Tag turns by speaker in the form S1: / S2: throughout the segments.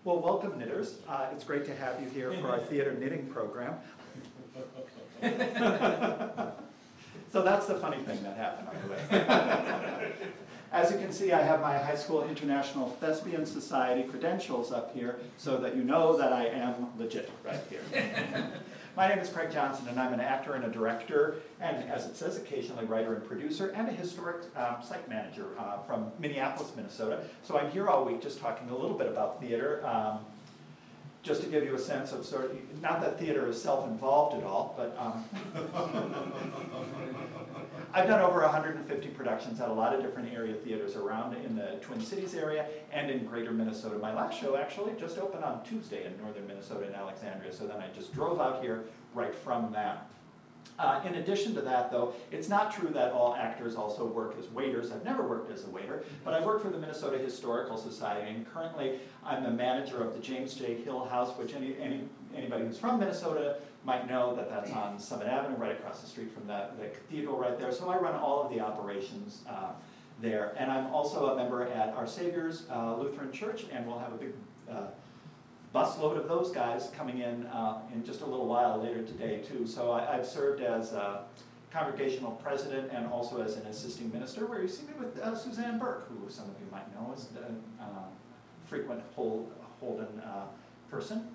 S1: Well, welcome, knitters. It's great to have you here for our theater knitting program. So that's the funny thing that happened, by the way. As you can see, I have my High School International Thespian Society credentials up here so that you know that I am legit right here. My name is Craig Johnson, and I'm an actor and a director, and as it says, occasionally writer and producer, and a historic site manager from Minneapolis, Minnesota. So I'm here all week just talking a little bit about theater, just to give you a sense of sort of, not that theater is self-involved at all, but I've done over 150 productions at a lot of different area theaters around in the Twin Cities area and in greater Minnesota. My last show actually just opened on Tuesday in northern Minnesota in Alexandria, so then I just drove out here right from that. In addition to that, though, it's not true that all actors also work as waiters. I've never worked as a waiter, but I work for the Minnesota Historical Society, and currently I'm the manager of the James J. Hill House, which anybody who's from Minnesota might know that that's on Summit Avenue, right across the street from the cathedral right there. So I run all of the operations there. And I'm also a member at Our Savior's Lutheran Church, and we'll have a big busload of those guys coming in just a little while later today too. So I've served as congregational president and also as an assisting minister, where you see me with Suzanne Burke, who some of you might know is a frequent Holden person.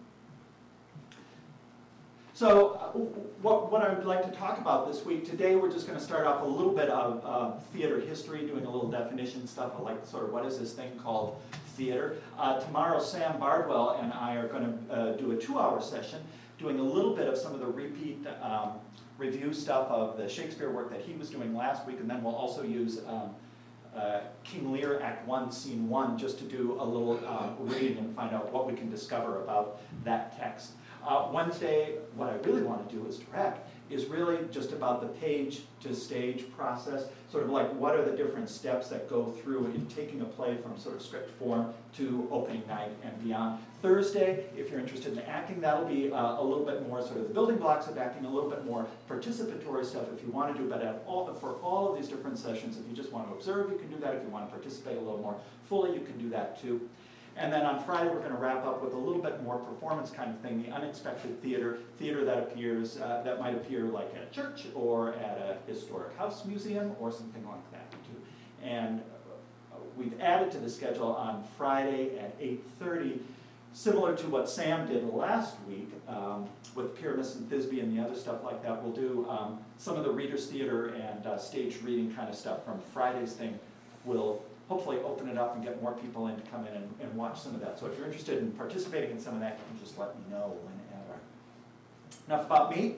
S1: So what I would like to talk about this week, today we're just going to start off a little bit of theater history, doing a little definition stuff, like sort of what is this thing called theater. Tomorrow Sam Bardwell and I are going to do a 2-hour session, doing a little bit of some of the repeat review stuff of the Shakespeare work that he was doing last week, and then we'll also use King Lear Act 1, Scene 1, just to do a little reading and find out what we can discover about that text. Wednesday, what I really want to do as direct is really just about the page to stage process, sort of like what are the different steps that go through in taking a play from sort of script form to opening night and beyond. Thursday, if you're interested in acting, that'll be a little bit more sort of the building blocks of acting, a little bit more participatory stuff if you want to do, but for all of these different sessions, if you just want to observe, you can do that. If you want to participate a little more fully, you can do that too. And then on Friday, we're going to wrap up with a little bit more performance kind of thing, the unexpected theater that appears, that might appear like at a church or at a historic house museum or something like that too. And we've added to the schedule on Friday at 8:30, similar to what Sam did last week with Pyramus and Thisbe and the other stuff like that. We'll do some of the Reader's Theater and stage reading kind of stuff from Friday's thing. We'll hopefully open it up and get more people in to come in and watch some of that. So if you're interested in participating in some of that, you can just let me know whenever. Enough about me.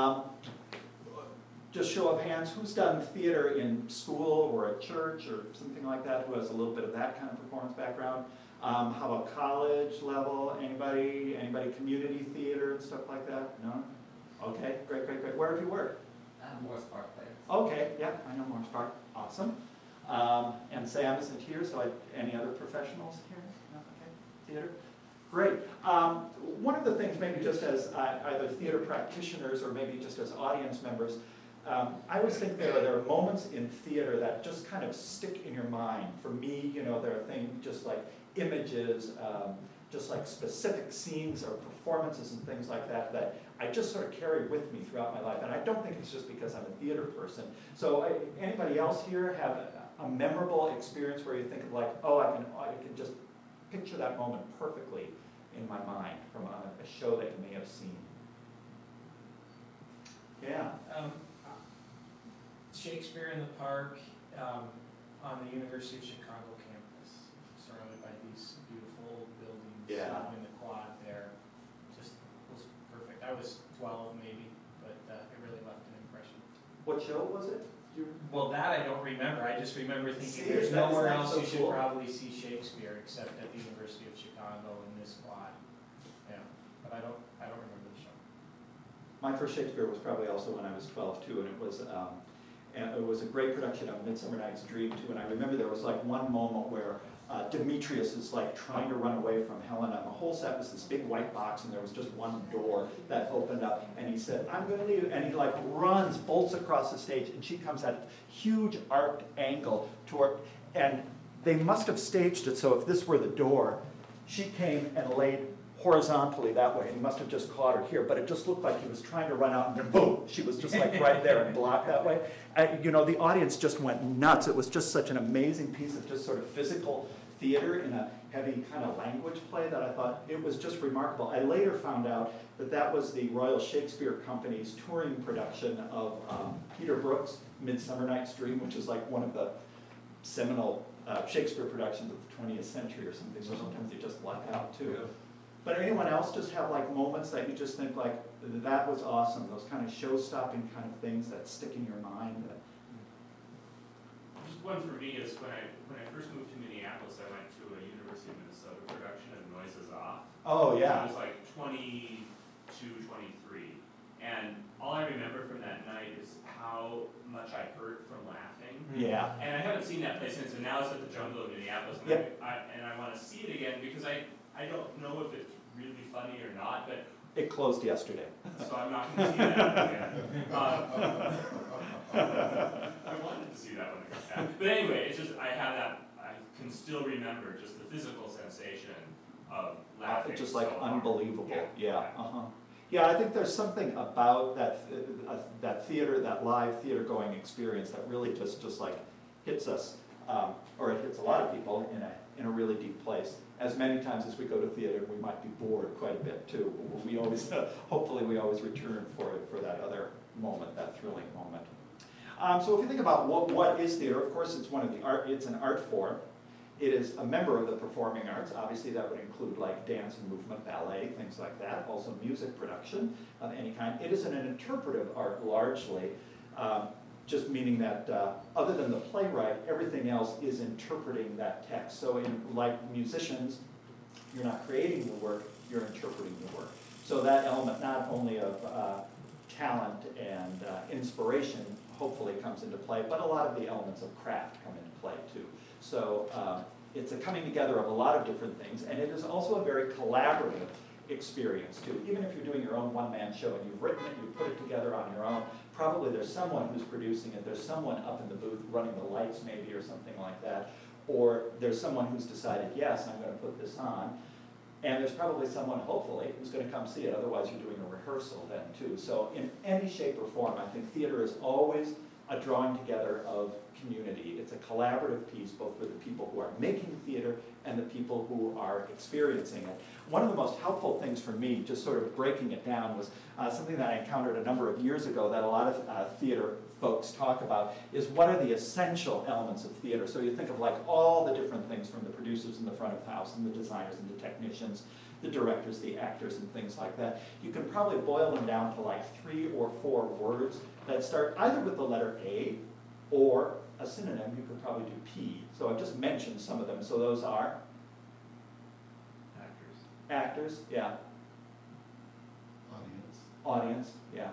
S1: Just show of hands, who's done theater in school or at church or something like that, who has a little bit of that kind of performance background? How about college level? Anybody community theater and stuff like that? No? Okay, great. Where have you worked?
S2: Morris Park Place.
S1: Okay, yeah, I know Morris Park. Awesome. And Sam isn't here, so any other professionals here? No? Okay, theater? Great. One of the things, maybe just as either theater practitioners or maybe just as audience members, I always think there are moments in theater that just kind of stick in your mind. For me, there are things just like images, just like specific scenes or performances and things like that I just sort of carry with me throughout my life. And I don't think it's just because I'm a theater person. So anybody else here have a memorable experience where you think of like, oh, I can just picture that moment perfectly in my mind from a show that you may have seen? Yeah.
S3: Shakespeare in the Park on the University of Chicago campus, surrounded by these beautiful buildings, in the quad there. Just was perfect. I was 12 maybe, but it really left an impression.
S1: What show was it?
S3: Well, that I don't remember. I just remember thinking there's nowhere else you should probably see Shakespeare except at the University of Chicago in this quad. Yeah, but I don't remember the show.
S1: My first Shakespeare was probably also when I was 12 too, and it was a great production of Midsummer Night's Dream too. And I remember there was like one moment where Demetrius is like trying to run away from Helena. And the whole set was this big white box, and there was just one door that opened up. And he said, "I'm going to leave," and he like runs, bolts across the stage, and she comes at a huge arced angle toward. And they must have staged it so if this were the door, she came and laid horizontally that way, and he must have just caught her here, but it just looked like he was trying to run out, and then boom, she was just like right there and blocked that way. You know, the audience just went nuts. It was just such an amazing piece of just sort of physical theater in a heavy kind of language play that I thought it was just remarkable. I later found out that that was the Royal Shakespeare Company's touring production of Peter Brook's Midsummer Night's Dream, which is like one of the seminal Shakespeare productions of the 20th century or something, so sometimes you just black out too. Yeah. But anyone else just have like moments that you just think like, that was awesome, those kind of show-stopping kind of things that stick in your mind?
S2: Just one for me is when I first moved to Minneapolis, I went to a University of Minnesota production of Noises Off.
S1: Oh yeah.
S2: I was like 22, 23. And all I remember from that night is how much I hurt from laughing.
S1: Yeah.
S2: And I haven't seen that play since, and now it's at the Jungle in Minneapolis. And,
S1: yep.
S2: I want to see it again because I don't know if it's really funny or not, but
S1: it closed yesterday.
S2: So I'm not going to see that again. I wanted to see that when it got back. But anyway, it's just, I can still remember just the physical sensation of laughing.
S1: Just like
S2: so
S1: unbelievable. Yeah.
S2: Yeah.
S1: Yeah, I think there's something about that theater, that live theater going experience that really just like hits us, or it hits a lot of people in a really deep place. As many times as we go to theater, we might be bored quite a bit too. We always, hopefully we always return for that other moment, that thrilling moment. So if you think about what is theater, of course it's an art form. It is a member of the performing arts. Obviously that would include like dance and movement, ballet, things like that. Also music production of any kind. It is an interpretive art largely, just meaning that other than the playwright, everything else is interpreting that text. So like musicians, you're not creating the work, you're interpreting the work. So that element not only of talent and inspiration hopefully comes into play, but a lot of the elements of craft come into play too. So it's a coming together of a lot of different things, and it is also a very collaborative experience too. Even if you're doing your own one-man show and you've written it, you put it together on your own, probably there's someone who's producing it, there's someone up in the booth running the lights maybe or something like that, or there's someone who's decided, yes, I'm going to put this on, and there's probably someone, hopefully, who's going to come see it, otherwise you're doing a rehearsal then too. So in any shape or form, I think theater is always a drawing together of community. It's a collaborative piece, both for the people who are making theater and the people who are experiencing it. One of the most helpful things for me, just sort of breaking it down, was something that I encountered a number of years ago that a lot of theater folks talk about, is what are the essential elements of theater. So you think of like all the different things from the producers in the front of the house and the designers and the technicians, the directors, the actors, and things like that. You can probably boil them down to like 3 or 4 words that start either with the letter A or a synonym. You could probably do P. So I've just mentioned some of them. So those are? Actors, yeah. Audience, yeah.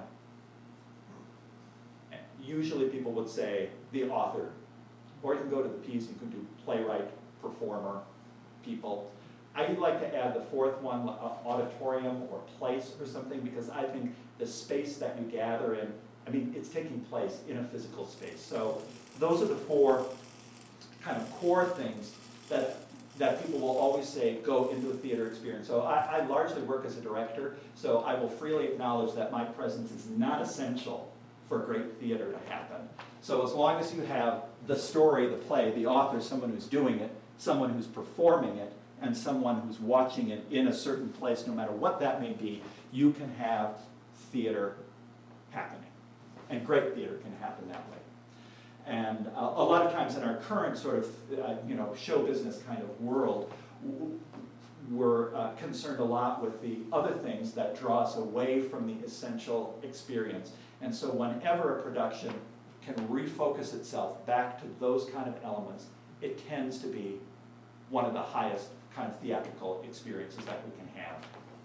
S1: Usually people would say the author. Or you can go to the P's, you can do playwright, performer, people. I like to add the 4th one, auditorium or place or something, because I think the space that you gather in, I mean, it's taking place in a physical space. So those are the 4 kind of core things that people will always say go into a theater experience. So I largely work as a director, so I will freely acknowledge that my presence is not essential for great theater to happen. So as long as you have the story, the play, the author, someone who's doing it, someone who's performing it, and someone who's watching it in a certain place, no matter what that may be, you can have theater happening. And great theater can happen that way. And a lot of times in our current sort of show business kind of world, we're concerned a lot with the other things that draw us away from the essential experience. And so whenever a production can refocus itself back to those kind of elements, it tends to be one of the highest kind of theatrical experiences that we can have.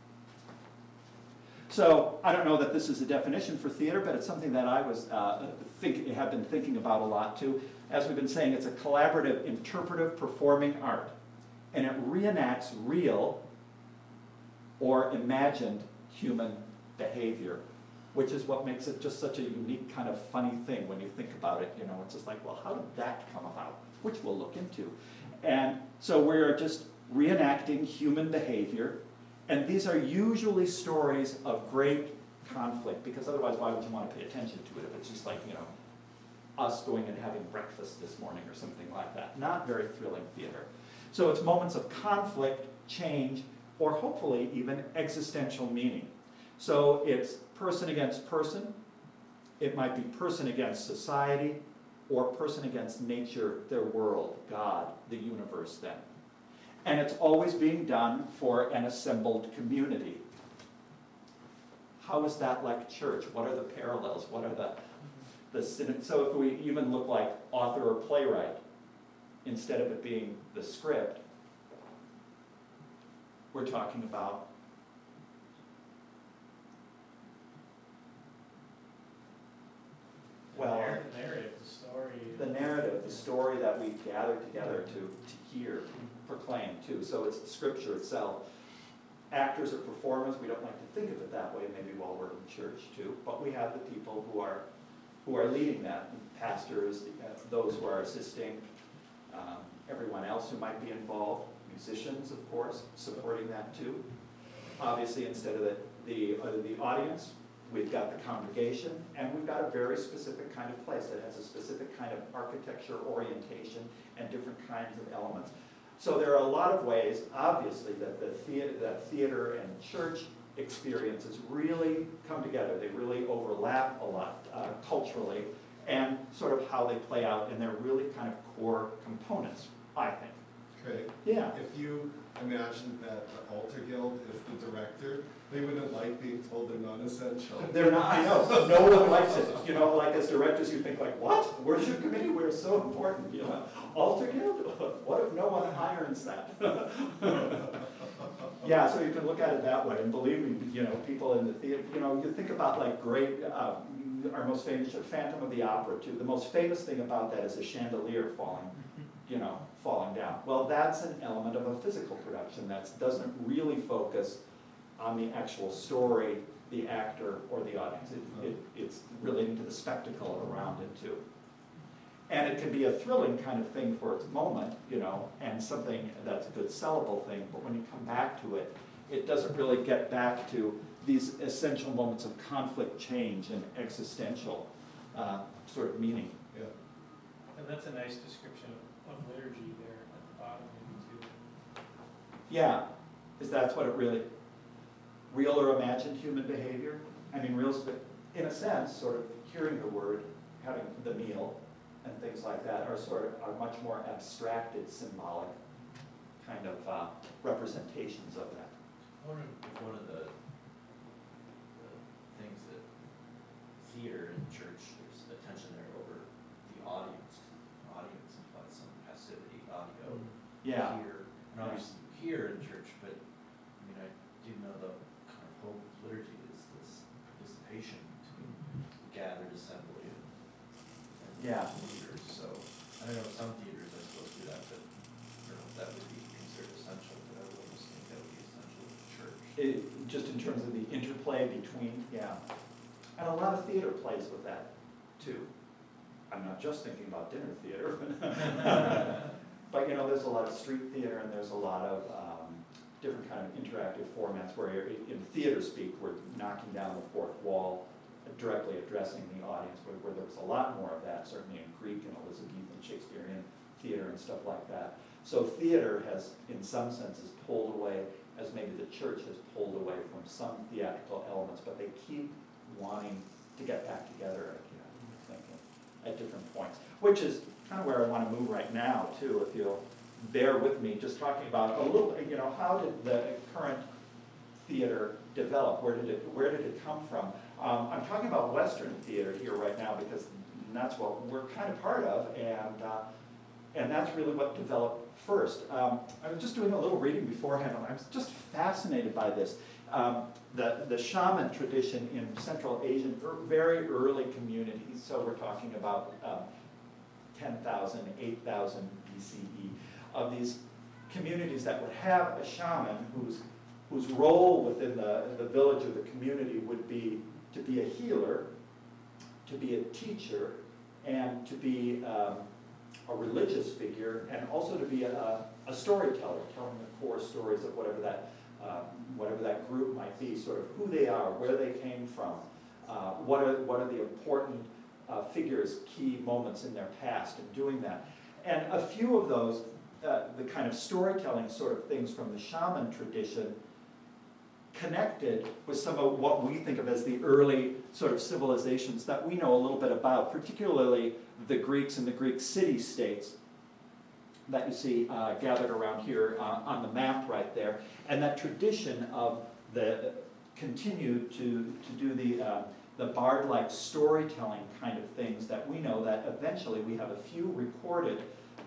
S1: So I don't know that this is a definition for theater, but it's something that I was have been thinking about a lot too. As we've been saying, it's a collaborative, interpretive, performing art, and it reenacts real or imagined human behavior, which is what makes it just such a unique kind of funny thing when you think about it. You know, it's just like, well, how did that come about? Which we'll look into. And so we're just reenacting human behavior, and these are usually stories of great conflict, because otherwise why would you want to pay attention to it if it's just like, us going and having breakfast this morning or something like that. Not very thrilling theater. So it's moments of conflict, change, or hopefully even existential meaning. So it's person against person, it might be person against society, or person against nature, their world, God, the universe then. And it's always being done for an assembled community. How is that like church? What are the parallels? What are so if we even look like author or playwright, instead of it being the script, we're talking about
S3: The narrative, the story.
S1: The narrative, the story that we gather together to hear, proclaim too. So it's the scripture itself. Actors or performers, we don't like to think of it that way, maybe while we're in church too, but we have the people who are leading that, pastors, those who are assisting, everyone else who might be involved, musicians, of course, supporting that too. Obviously, instead of the audience, we've got the congregation, and we've got a very specific kind of place that has a specific kind of architecture orientation and different kinds of elements. So there are a lot of ways, obviously, that theater and church experiences really come together. They really overlap a lot culturally, and sort of how they play out, and they're really kind of core components, I think.
S4: Craig,
S1: Yeah.
S4: if you imagine that the Altar Guild is the director, they wouldn't like being told they're non-essential.
S1: They're not, I know, no one likes it. Like as directors, you think like, what? Worship committee, we're so important, Altar Guild? What if no one irons that? Yeah, so you can look at it that way, and believe me, people in the theater, you think about like great, our most famous, Phantom of the Opera too. The most famous thing about that is a chandelier falling down. Well, that's an element of a physical production that doesn't really focus on the actual story, the actor, or the audience. It's relating to the spectacle around it too. And it can be a thrilling kind of thing for its moment, and something that's a good sellable thing, but when you come back to it, it doesn't really get back to these essential moments of conflict, change, and existential sort of meaning.
S4: Yeah.
S3: And that's a nice description of liturgy there at the bottom, maybe too.
S1: Yeah, that's what it really, real or imagined human behavior. I mean, in a sense, sort of hearing the word, having the meal, and things like that are much more abstracted, symbolic kind of representations of that.
S5: I wonder if one of the things that theater and church, there's a tension there over the audience. Audience implies some passivity, audio.
S1: Yeah.
S5: Here, and obviously you hear in church, but I do know the kind of hope of liturgy is this participation between gathered assembly and
S1: Yeah.
S5: leaders. So I don't know, some theaters I suppose do that, but I don't know if that would be considered essential, but I would almost think that would be essential to church.
S1: Just in terms of the interplay between, yeah. And a lot of theater plays with that too. I'm not just thinking about dinner theater. But there's a lot of street theater, and there's a lot of different kind of interactive formats where in theater speak, we're knocking down the fourth wall, directly addressing the audience, where there was a lot more of that, certainly in Greek and Elizabethan Shakespearean theater and stuff like that. So theater has, in some senses, pulled away, as maybe the church has pulled away from some theatrical elements, but they keep wanting to get back together again, I think, at different points, which is kind of where I want to move right now, too, if you'll bear with me, just talking about a little, how did the current theater develop? Where did it come from? I'm talking about Western theater here right now because that's what we're kind of part of, and that's really what developed first. I was just doing a little reading beforehand, and I was just fascinated by this. The shaman tradition in Central Asian, very early communities, so we're talking about 10,000, 8,000 BCE, of these communities that would have a shaman whose role within the village or the community would be to be a healer, to be a teacher, and to be a a religious figure and also to be a storyteller, telling the core stories of whatever that group might be, sort of who they are, where they came from, what are the important figures, key moments in their past, and doing that. And a few of those, the kind of storytelling sort of things from the shaman tradition, connected with some of what we think of as the early sort of civilizations that we know a little bit about, particularly the Greeks and the Greek city-states that you see gathered around here on the map right there. And that tradition of the continued to do the bard-like storytelling kind of things that we know that eventually we have a few recorded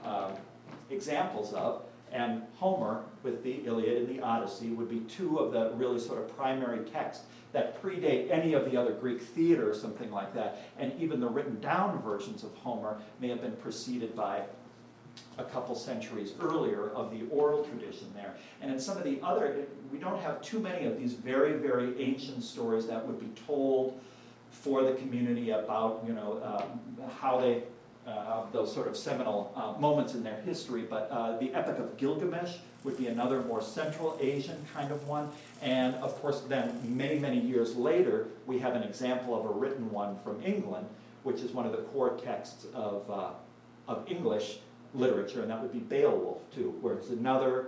S1: examples of. And Homer, with the Iliad and the Odyssey, would be two of the really sort of primary texts that predate any of the other Greek theater or something like that. And even the written down versions of Homer may have been preceded by a couple centuries earlier of the oral tradition there. And in some of the other, we don't have too many of these very, very ancient stories that would be told for the community about, how they those sort of seminal moments in their history, but the Epic of Gilgamesh would be another more Central Asian kind of one. And of course then, many, many years later, we have an example of a written one from England, which is one of the core texts of English literature, and that would be Beowulf too, where it's another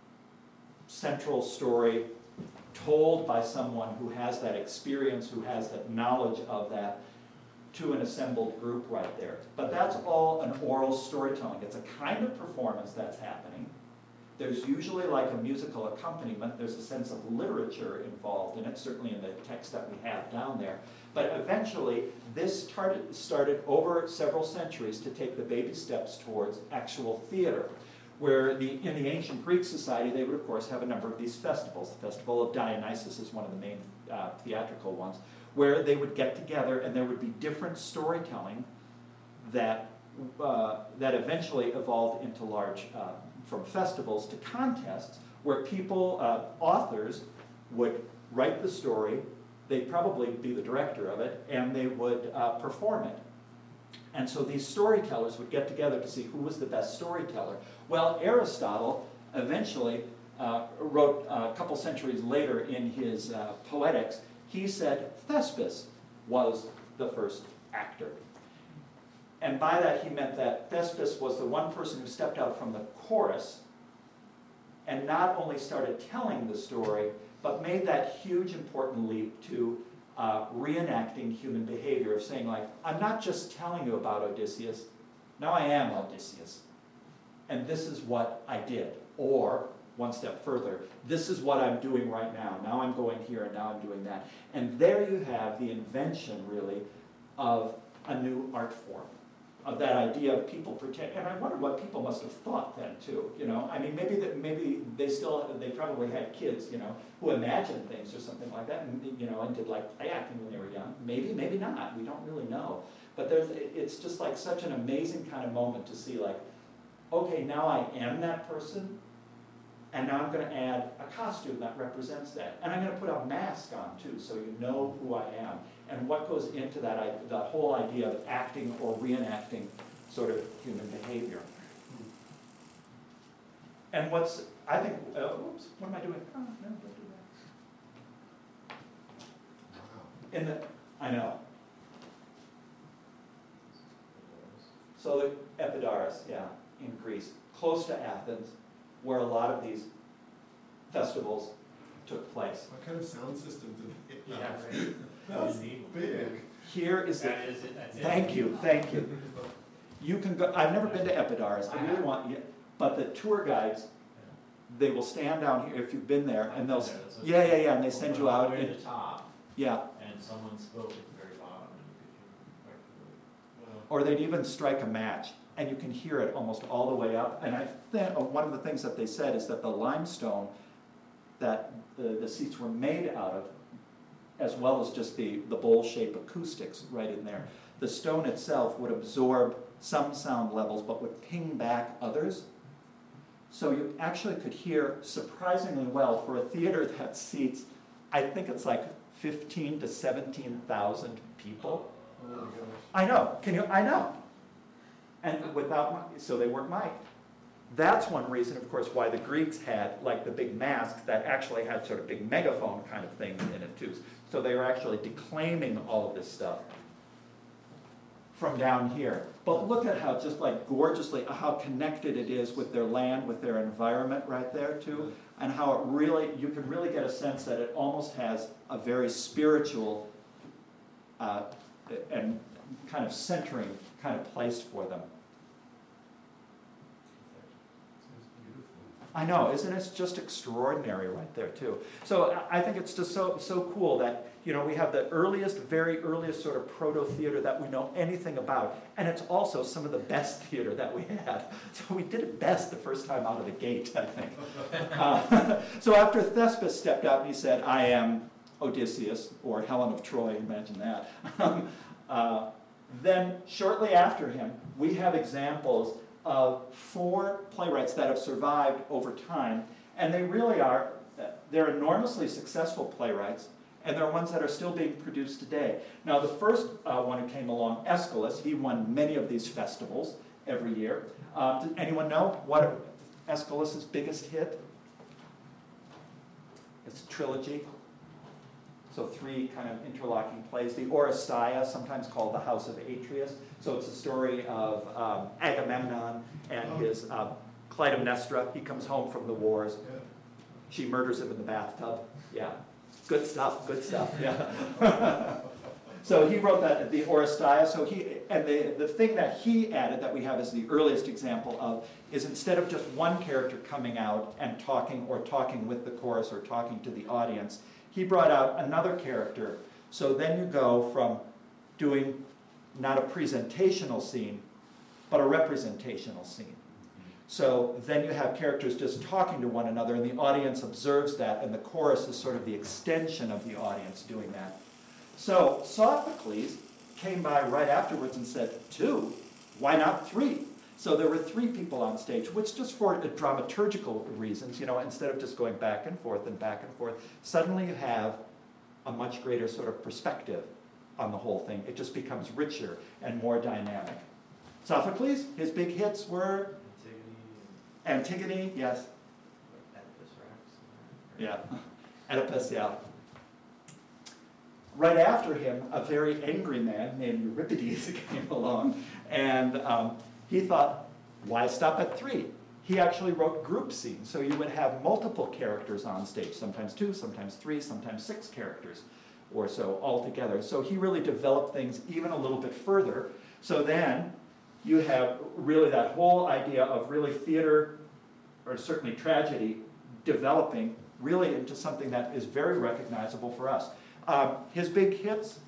S1: central story told by someone who has that experience, who has that knowledge of that, to an assembled group right there. But that's all an oral storytelling. It's a kind of performance that's happening. There's usually like a musical accompaniment. There's a sense of literature involved in it, certainly in the text that we have down there. But eventually, this started over several centuries to take the baby steps towards actual theater, where in the ancient Greek society, they would of course have a number of these festivals. The Festival of Dionysus is one of the main theatrical ones, where they would get together and there would be different storytelling that eventually evolved into large, from festivals to contests, where people, authors, would write the story, they'd probably be the director of it, and they would perform it. And so these storytellers would get together to see who was the best storyteller. Well, Aristotle eventually wrote a couple centuries later in his Poetics, he said Thespis was the first actor. And by that he meant that Thespis was the one person who stepped out from the chorus and not only started telling the story, but made that huge important leap to reenacting human behavior, of saying like, I'm not just telling you about Odysseus, now I am Odysseus. And this is what I did. Or, one step further, this is what I'm doing right now. Now I'm going here and now I'm doing that. And there you have the invention, really, of a new art form, of that idea of people pretend. And I wonder what people must have thought then too. I mean, maybe they probably had kids, who imagined things or something like that, and and did like play acting when they were young. Maybe not. We don't really know. But it's just like such an amazing kind of moment to see like, okay, now I am that person. And now I'm going to add a costume that represents that. And I'm going to put a mask on too, so you know who I am. And what goes into that, the whole idea of acting or reenacting sort of human behavior. And I think, oops, what am I doing? Oh, no, don't do that. I know. So the Epidaurus, yeah, in Greece, close to Athens, where a lot of these festivals took place.
S4: What kind of sound system did they have?
S3: Yeah, right.
S4: That's big.
S1: Here is
S3: That is it, that's it.
S1: Thank you. You can go, I've never been to Epidaurus, I really want, but the tour guides, they will stand down here, if you've been there, and they'll, yeah, and they send you out.
S5: Way to the top,
S1: Yeah,
S5: and someone spoke at the very bottom, and you could
S1: or they'd even strike a match, and you can hear it almost all the way up. And I think one of the things that they said is that the limestone that the seats were made out of, as well as just the bowl-shaped acoustics right in there, the stone itself would absorb some sound levels, but would ping back others. So you actually could hear surprisingly well for a theater that seats, I think it's like 15 to 17,000 people.
S4: Oh my gosh.
S1: I know. I know. And so they weren't mic'd. That's one reason, of course, why the Greeks had like the big masks that actually had sort of big megaphone kind of things in it too. So they were actually declaiming all of this stuff from down here. But look at how just like gorgeously, how connected it is with their land, with their environment right there too, and how it really, you can really get a sense that it almost has a very spiritual and kind of centering kind of place for them. I know, isn't it just extraordinary right there too? So I think it's just so cool that, you know, we have the very earliest sort of proto-theater that we know anything about, and it's also some of the best theater that we had. So we did it best the first time out of the gate, I think. So after Thespis stepped out and he said, I am Odysseus, or Helen of Troy, imagine that. Then shortly after him, we have examples of 4 playwrights that have survived over time, and they really are, they're enormously successful playwrights, and they're ones that are still being produced today. Now the first one who came along, Aeschylus, he won many of these festivals every year. Does anyone know what Aeschylus' biggest hit? It's a trilogy. So 3 kind of interlocking plays. The Oresteia, sometimes called the House of Atreus. So it's a story of Agamemnon and his Clytemnestra. He comes home from the wars. She murders him in the bathtub. Yeah, good stuff, yeah. So he wrote that, the Oresteia. So the thing that he added that we have as the earliest example of is instead of just one character coming out and talking with the chorus or talking to the audience, he brought out another character. So then you go from doing not a presentational scene, but a representational scene. So then you have characters just talking to one another, and the audience observes that, and the chorus is sort of the extension of the audience doing that. So Sophocles came by right afterwards and said, 2, why not 3? So there were 3 people on stage, which just for dramaturgical reasons, you know, instead of just going back and forth, suddenly you have a much greater sort of perspective on the whole thing. It just becomes richer and more dynamic. Sophocles, his big hits were Antigone, yes. Yeah, Oedipus, yeah. Right after him, a very angry man named Euripides came along, and he thought, why stop at 3? He actually wrote group scenes, so you would have multiple characters on stage, sometimes 2, sometimes 3, sometimes 6 characters or so all together. So he really developed things even a little bit further. So then you have really that whole idea of really theater, or certainly tragedy, developing really into something that is very recognizable for us. His big hits,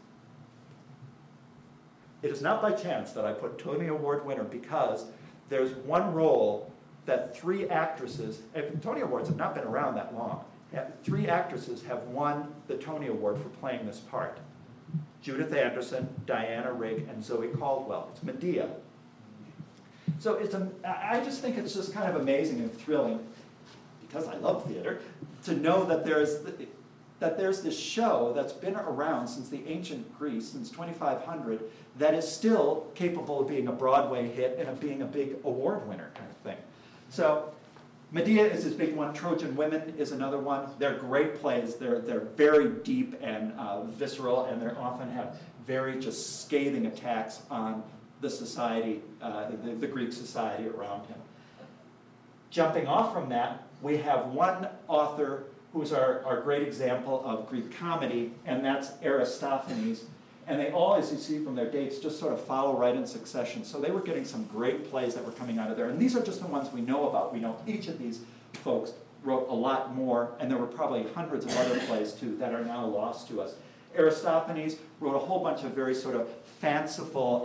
S1: it is not by chance that I put Tony Award winner, because there's one role that 3 actresses, and Tony Awards have not been around that long, 3 actresses have won the Tony Award for playing this part. Judith Anderson, Diana Rigg, and Zoe Caldwell. It's Medea. So I just think it's just kind of amazing and thrilling, because I love theater, to know that there's this show that's been around since the ancient Greece, since 2500, that is still capable of being a Broadway hit and of being a big award winner kind of thing. So Medea is his big one. Trojan Women is another one. They're great plays. They're very deep and visceral, and they often have very just scathing attacks on the society, the Greek society around him. Jumping off from that, we have one author who's our great example of Greek comedy, and that's Aristophanes. And they all, as you see from their dates, just sort of follow right in succession. So they were getting some great plays that were coming out of there. And these are just the ones we know about. We know each of these folks wrote a lot more, and there were probably hundreds of other plays, too, that are now lost to us. Aristophanes wrote a whole bunch of very sort of fanciful,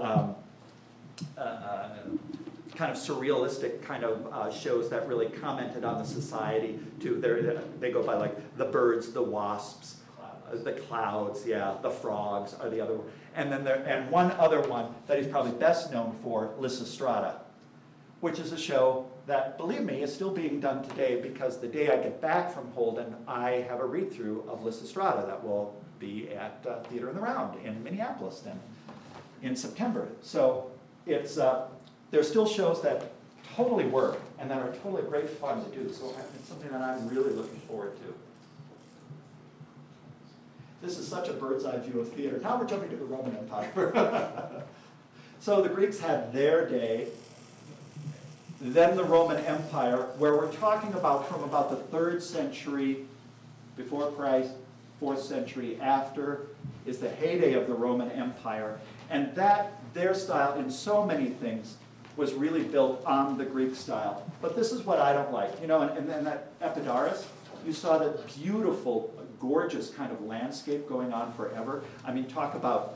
S1: kind of surrealistic kind of shows that really commented on the society, too. They go by, like, the birds, the wasps, the clouds, yeah, the frogs are the other, and then one other one that he's probably best known for, Lysistrata, which is a show that, believe me, is still being done today, because the day I get back from Holden, I have a read-through of Lysistrata that will be at Theater in the Round in Minneapolis then in September. So it's there's still shows that totally work and that are totally great fun to do. So it's something that I'm really looking forward to. This is such a bird's eye view of theater. Now we're jumping to the Roman Empire. So the Greeks had their day, then the Roman Empire, where we're talking about from about the 3rd century before Christ, 4th century after, is the heyday of the Roman Empire. And their style in so many things was really built on the Greek style. But this is what I don't like. You know, and then that Epidaurus, you saw that beautiful, gorgeous kind of landscape going on forever. I mean, talk about,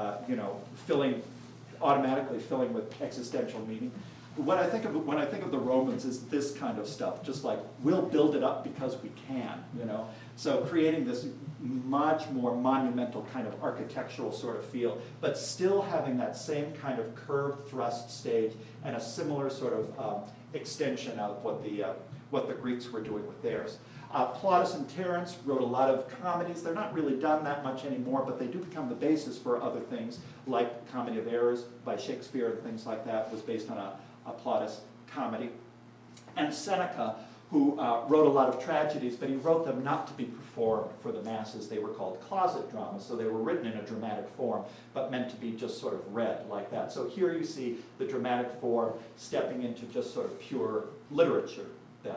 S1: automatically filling with existential meaning. What I think of when I think of the Romans is this kind of stuff, just like we'll build it up because we can, you know. So creating this much more monumental kind of architectural sort of feel, but still having that same kind of curved thrust stage and a similar sort of extension of what the Greeks were doing with theirs. Plautus and Terence wrote a lot of comedies. They're not really done that much anymore, but they do become the basis for other things, like Comedy of Errors by Shakespeare and things like that was based on a Plautus comedy. And Seneca, who wrote a lot of tragedies, but he wrote them not to be performed for the masses. They were called closet dramas, so they were written in a dramatic form, but meant to be just sort of read like that. So here you see the dramatic form stepping into just sort of pure literature then.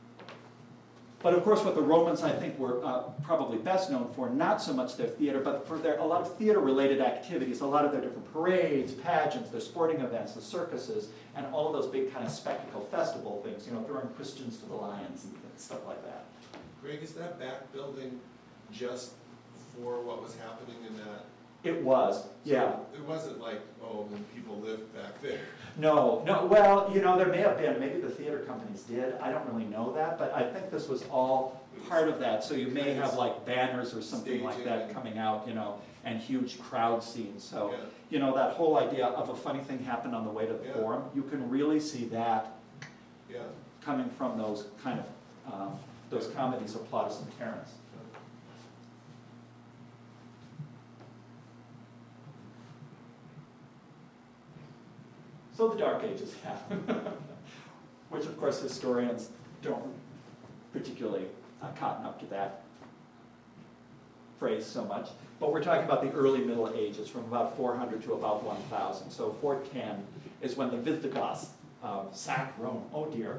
S1: But of course what the Romans, I think, were probably best known for, not so much their theater, but for a lot of theater-related activities, a lot of their different parades, pageants, their sporting events, the circuses, and all of those big kind of spectacle festival things, you know, throwing Christians to the lions and stuff like that.
S4: Greg, is that back building just for what was happening in that?
S1: It was, yeah.
S4: So it wasn't like, oh, when people lived back there.
S1: No, well, you know, there may have been, maybe the theater companies did, I don't really know that, but I think this was all part of that. So you may have like banners or something like that coming out, you know, and huge crowd scenes. So,
S4: Yeah.
S1: you know, that whole idea of a funny thing happened on the way to the Forum, you can really see that coming from those kind of, those comedies of Plautus and Terence. So the Dark Ages happen, which of course historians don't particularly cotton up to that phrase so much. But we're talking about the early Middle Ages, from about 400 to about 1000. So 410 is when the Visigoths sacked Rome. Oh dear.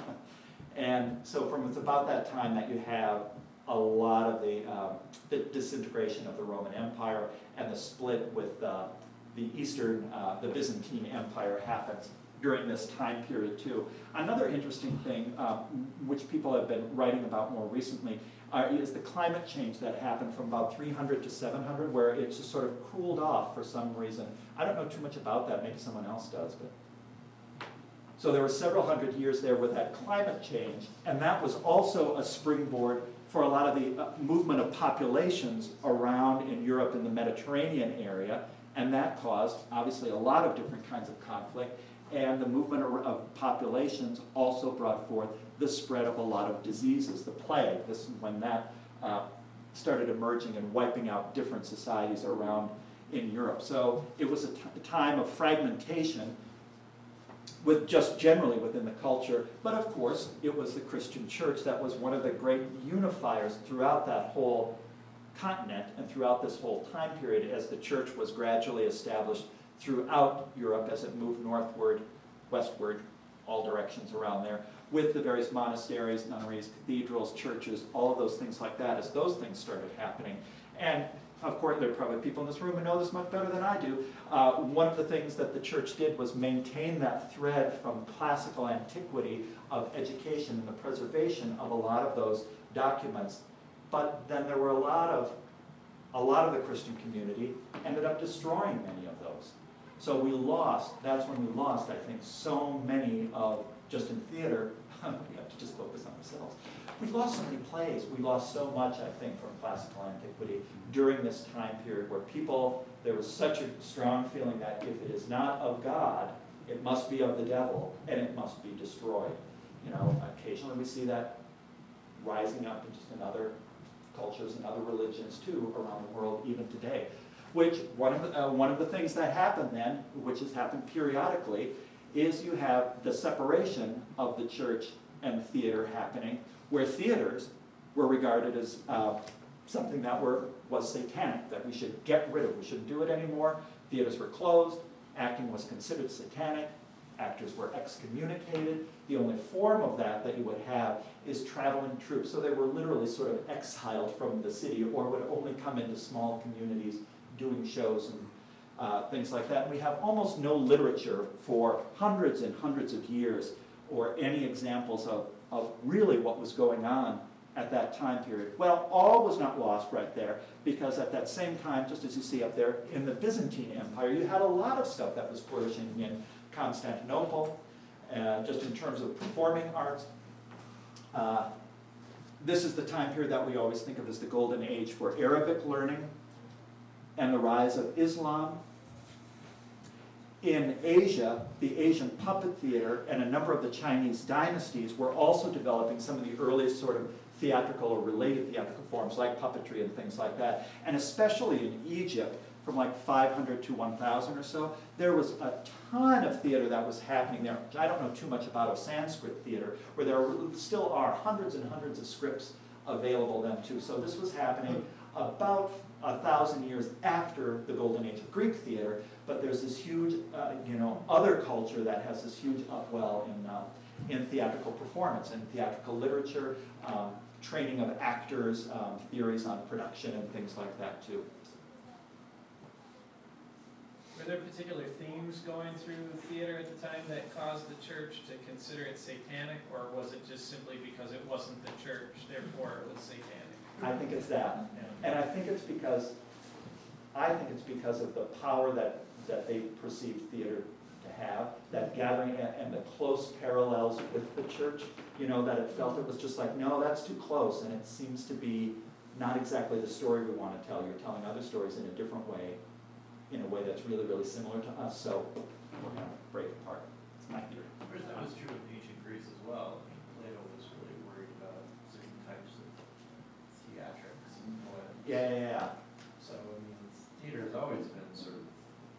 S1: And so it's about that time that you have a lot of the disintegration of the Roman Empire, and the split with the Byzantine Empire happens during this time period too. Another interesting thing, which people have been writing about more recently, is the climate change that happened from about 300 to 700, where it just sort of cooled off for some reason. I don't know too much about that, maybe someone else does. But so there were several hundred years there with that climate change, and that was also a springboard for a lot of the movement of populations around in Europe in the Mediterranean area. And that caused, obviously, a lot of different kinds of conflict. And the movement of populations also brought forth the spread of a lot of diseases. The plague, this is when that started emerging and wiping out different societies around in Europe. So it was a time of fragmentation with just generally within the culture. But of course, it was the Christian church that was one of the great unifiers throughout that whole continent and throughout this whole time period, as the church was gradually established throughout Europe as it moved northward, westward, all directions around there, with the various monasteries, nunneries, cathedrals, churches, all of those things like that, as those things started happening. And of course, there are probably people in this room who know this much better than I do. One of the things that the church did was maintain that thread from classical antiquity of education and the preservation of a lot of those documents. But then there were a lot of the Christian community ended up destroying many of those. So that's when we lost, I think, so many of, just in theater, we have to just focus on ourselves. We lost so many plays. We lost so much, I think, from classical antiquity during this time period where there was such a strong feeling that if it is not of God, it must be of the devil, and it must be destroyed. You know, occasionally we see that rising up in other cultures and other religions too around the world even today. Which one of the things that happened then, which has happened periodically, is you have the separation of the church and theater happening, where theaters were regarded as something that was satanic, that we should get rid of. We shouldn't do it anymore. Theaters were closed. Acting was considered satanic. Actors were excommunicated. The only form of that you would have is traveling troops. So they were literally sort of exiled from the city, or would only come into small communities doing shows and things like that. And we have almost no literature for hundreds and hundreds of years, or any examples of really what was going on at that time period. Well, all was not lost right there, because at that same time, just as you see up there, in the Byzantine Empire, you had a lot of stuff that was flourishing in Constantinople, just in terms of performing arts. This is the time period that we always think of as the golden age for Arabic learning and the rise of Islam. In Asia, the Asian puppet theater and a number of the Chinese dynasties were also developing some of the earliest sort of theatrical or related theatrical forms like puppetry and things like that. And especially in Egypt, from like 500 to 1000 or so, there was a ton of theater that was happening there. I don't know too much about Sanskrit theater, where there still are hundreds and hundreds of scripts available then too. So this was happening about 1,000 years after the golden age of Greek theater, but there's this huge, other culture that has this huge upwell in theatrical performance and theatrical literature, training of actors, theories on production and things like that too.
S3: Were there particular themes going through theater at the time that caused the church to consider it satanic, or was it just simply because it wasn't the church, therefore it was satanic?
S1: I think it's that. And I think it's because of the power that they perceived theater to have, that gathering and the close parallels with the church, that it felt it was just like, no, that's too close, and it seems to be not exactly the story we want to tell. You're telling other stories in a different way, in a way that's really, really similar to us, so we're going to break apart. It's my theory.
S5: That was true of ancient Greece as well. I mean, Plato was really worried about certain types of theatrics and poems.
S1: Yeah.
S5: So, I mean, theater has always been sort of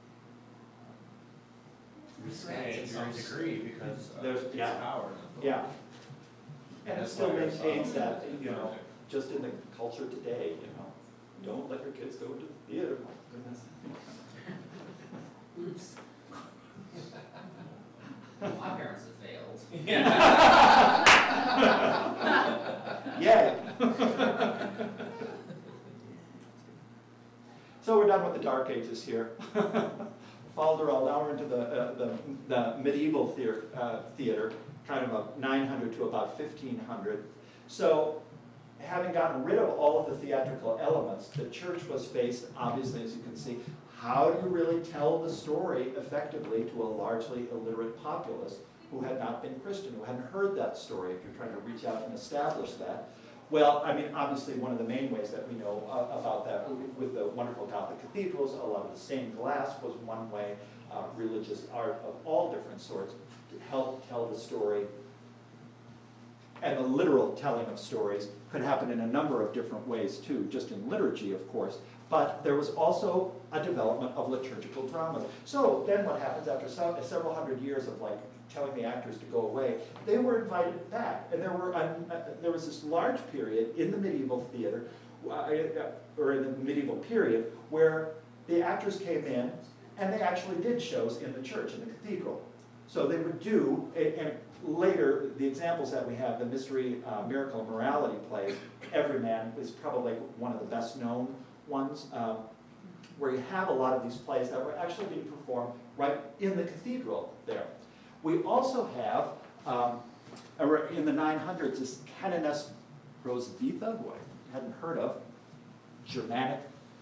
S5: risque to some degree because
S1: There's-
S5: of its
S1: yeah.
S5: power.
S1: Yeah. And it
S5: that's
S1: still
S5: why I
S1: maintains
S5: saw-
S1: that, just in the culture today, don't let your kids go to the theater, my goodness.
S6: Oops. My parents have failed.
S1: Yeah. So we're done with the Dark Ages here. Followed around, now we're into the medieval theater, kind of about 900 to about 1500. So, having gotten rid of all of the theatrical elements, the church was faced, obviously, as you can see, how do you really tell the story effectively to a largely illiterate populace who had not been Christian, who hadn't heard that story, if you're trying to reach out and establish that? Well, I mean, obviously one of the main ways that we know about that with the wonderful Gothic cathedrals, a lot of the stained glass was one way, religious art of all different sorts to help tell the story. And the literal telling of stories could happen in a number of different ways too, just in liturgy, of course. But there was also a development of liturgical dramas. So then what happens after several hundred years of telling the actors to go away, they were invited back. And there was this large period in the medieval theater, or in the medieval period, where the actors came in and they actually did shows in the church, in the cathedral. So they would do, and later, the examples that we have, the mystery, miracle, and morality plays, Everyman is probably one of the best known ones, where you have a lot of these plays that were actually being performed right in the cathedral there. We also have, in the 900s, this Canoness Roswitha, who I hadn't heard of, Germanic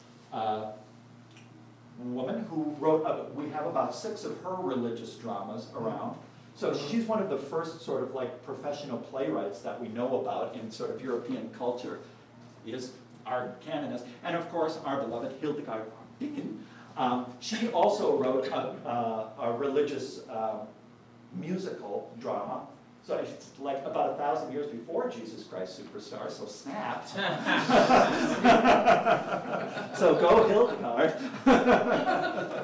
S1: woman who wrote, we have about 6 of her religious dramas around. So she's one of the first sort of professional playwrights that we know about in sort of European culture, is our canoness. And of course, our beloved Hildegard von Bingen. She also wrote a religious musical drama. So it's about 1,000 years before Jesus Christ Superstar, so snap. So go Hildegard.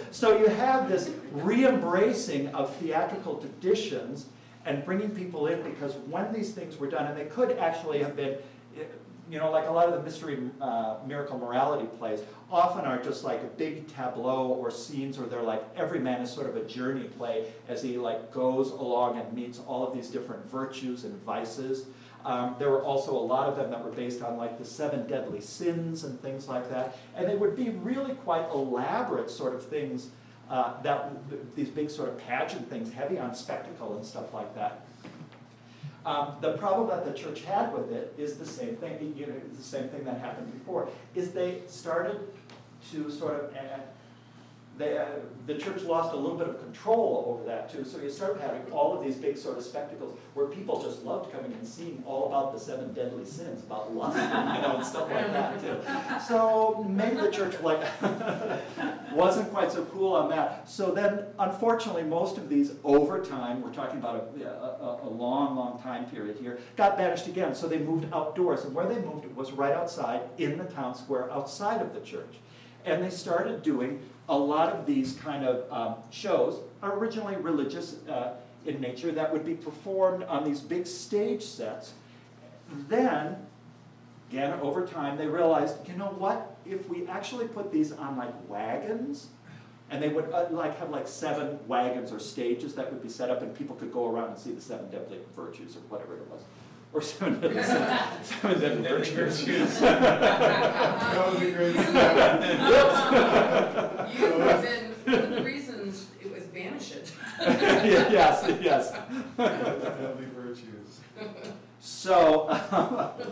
S1: So you have this re-embracing of theatrical traditions and bringing people in, because when these things were done, and they could actually have been, like a lot of the mystery miracle morality plays often are just like a big tableau or scenes, or they're like every man is sort of a journey play as he like goes along and meets all of these different virtues and vices. There were also a lot of them that were based on like the 7 deadly sins and things like that, and they would be really quite elaborate sort of things, these big sort of pageant things, heavy on spectacle and stuff like that. The problem that the church had with it is the same thing. The same thing that happened before. Is they started to sort of, the church lost a little bit of control over that too. So you start having all of these big sort of spectacles where people just loved coming and seeing all about the 7 deadly sins, about lust, and stuff like that too. So maybe the church wasn't quite so cool on that. So then, unfortunately, most of these over time, we're talking about a long, long time period here, got banished again. So they moved outdoors, and where they moved was right outside in the town square outside of the church. And they started doing a lot of these kind of shows, originally religious in nature, that would be performed on these big stage sets. Then, again, over time, they realized, you know what? If we actually put these on like wagons, and they would have like 7 wagons or stages that would be set up, and people could go around and see the 7 deadly virtues or whatever it was. Or 7 deadly sins. 7 deadly virtues.
S4: That was a great
S6: You have been one of the reasons it was banished.
S1: Yes.
S4: Deadly virtues.
S1: So,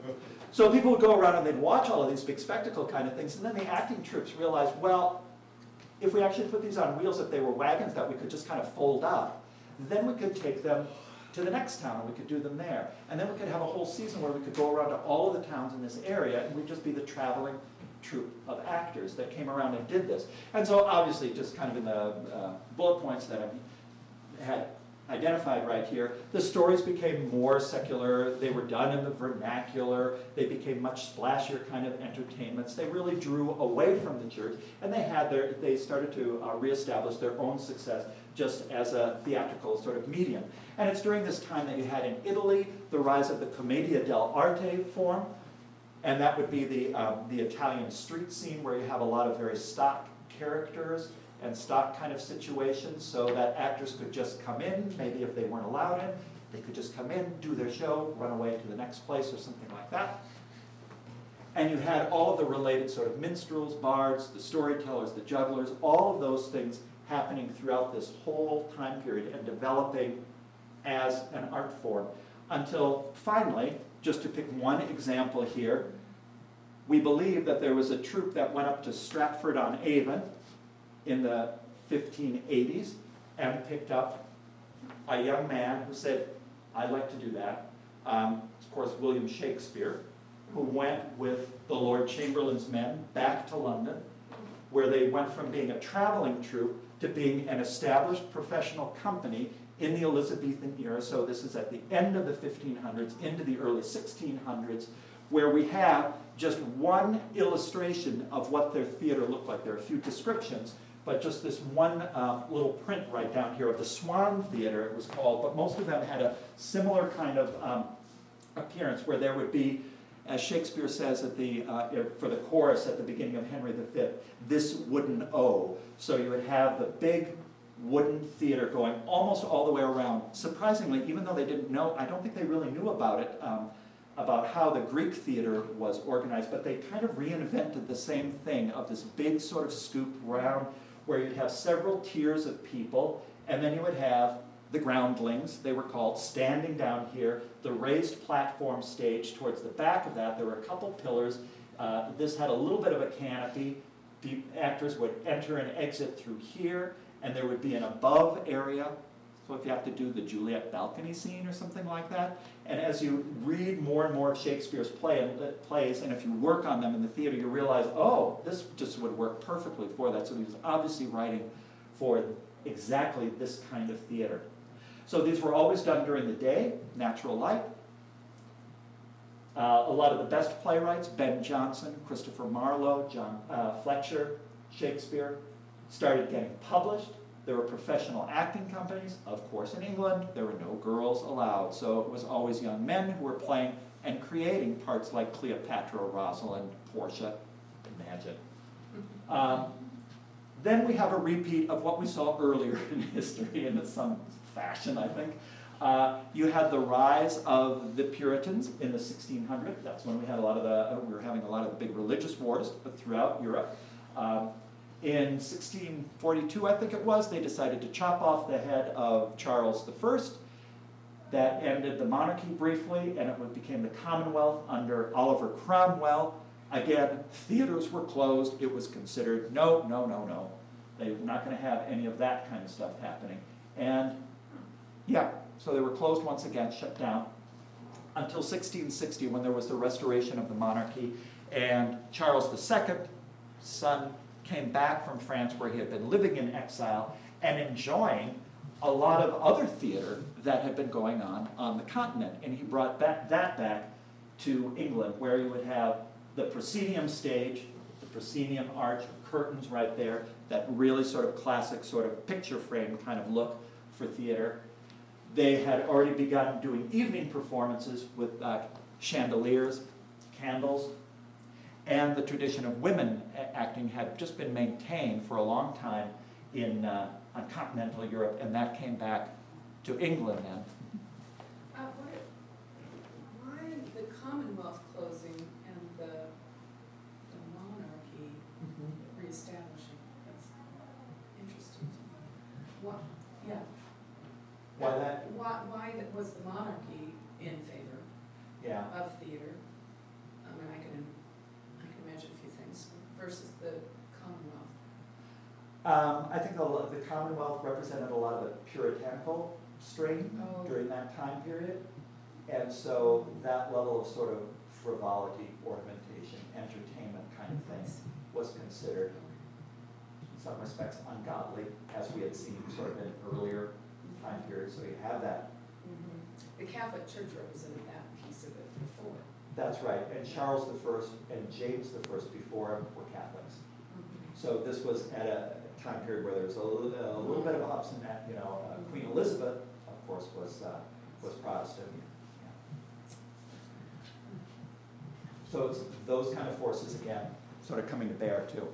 S1: so people would go around and they'd watch all of these big spectacle kind of things, and then the acting troops realized, well, if we actually put these on wheels, if they were wagons that we could just kind of fold up, then we could take them to the next town, and we could do them there. And then we could have a whole season where we could go around to all of the towns in this area, and we'd just be the traveling troupe of actors that came around and did this. And so obviously, just kind of in the bullet points that I had identified right here, the stories became more secular. They were done in the vernacular. They became much splashier kind of entertainments. They really drew away from the church, and they started to reestablish their own success just as a theatrical sort of medium. And it's during this time that you had in Italy the rise of the commedia dell'arte form, and that would be the Italian street scene where you have a lot of very stock characters and stock kind of situations, so that actors could just come in, maybe if they weren't allowed in, they could just come in, do their show, run away to the next place or something like that. And you had all of the related sort of minstrels, bards, the storytellers, the jugglers, all of those things happening throughout this whole time period and developing as an art form. Until finally, just to pick one example here, we believe that there was a troupe that went up to Stratford-on-Avon in the 1580s and picked up a young man who said, I'd like to do that. Of course, William Shakespeare, who went with the Lord Chamberlain's men back to London, where they went from being a traveling troupe to being an established professional company in the Elizabethan era. So this is at the end of the 1500s into the early 1600s, where we have just one illustration of what their theater looked like. There are a few descriptions, but just this one little print right down here of the Swan Theater, it was called, but most of them had a similar kind of appearance, where there would be, as Shakespeare says for the chorus at the beginning of Henry V, this wooden O. So you would have the big wooden theater going almost all the way around. Surprisingly, even though they didn't know, I don't think they really knew about it, about how the Greek theater was organized, but they kind of reinvented the same thing of this big sort of scoop round where you'd have several tiers of people, and then you would have the groundlings, they were called, standing down here, the raised platform stage towards the back of that. There were a couple pillars. This had a little bit of a canopy. The actors would enter and exit through here, and there would be an above area. So if you have to do the Juliet balcony scene or something like that, and as you read more and more of Shakespeare's plays, and if you work on them in the theater, you realize, oh, this just would work perfectly for that. So he was obviously writing for exactly this kind of theater. So these were always done during the day, natural light. A lot of the best playwrights, Ben Jonson, Christopher Marlowe, John Fletcher, Shakespeare, started getting published. There were professional acting companies. Of course, in England, there were no girls allowed, so it was always young men who were playing and creating parts like Cleopatra, Rosalind, Portia. Imagine. Then we have a repeat of what we saw earlier in history in some fashion, I think. You had the rise of the Puritans in the 1600s. That's when we had we were having a lot of the big religious wars throughout Europe. In 1642, I think it was, they decided to chop off the head of Charles I. That ended the monarchy briefly, and it became the Commonwealth under Oliver Cromwell. Again, theaters were closed. It was considered, no. They were not going to have any of that kind of stuff happening. And yeah, so they were closed once again, shut down, until 1660 when there was the restoration of the monarchy. And Charles II's son came back from France where he had been living in exile and enjoying a lot of other theater that had been going on the continent. And he brought that back to England, where you would have the proscenium stage, the proscenium arch, curtains right there, that really sort of classic sort of picture frame kind of look for theater. They had already begun doing evening performances with chandeliers, candles, and the tradition of women acting had just been maintained for a long time on continental Europe, and that came back to England then.
S6: Why the Commonwealth closing and the monarchy reestablishing? That's interesting to me. What? Yeah.
S1: Why that?
S6: Why was the monarchy in favor of theater? I mean, I can imagine a few things versus the Commonwealth.
S1: I think the Commonwealth represented a lot of the puritanical strain during that time period, and so that level of sort of frivolity, ornamentation, entertainment kind of thing was considered, in some respects, ungodly, as we had seen sort of in earlier time periods. So you have that.
S6: The Catholic Church represented that piece of it before.
S1: That's right, and Charles I and James I before him were Catholics. So this was at a time period where there was a little bit of ups and downs. Queen Elizabeth, of course, was Protestant. Yeah. So it's those kind of forces again, sort of coming to bear too.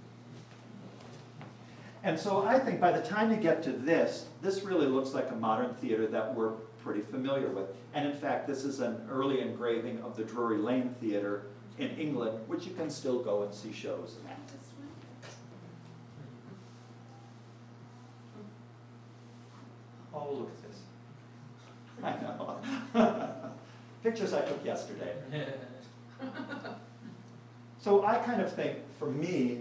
S1: And so I think by the time you get to this really looks like a modern theater that we're pretty familiar with. And in fact, this is an early engraving of the Drury Lane Theatre in England, which you can still go and see shows at. Oh, look at this. I know. Pictures I took yesterday. So I kind of think, for me,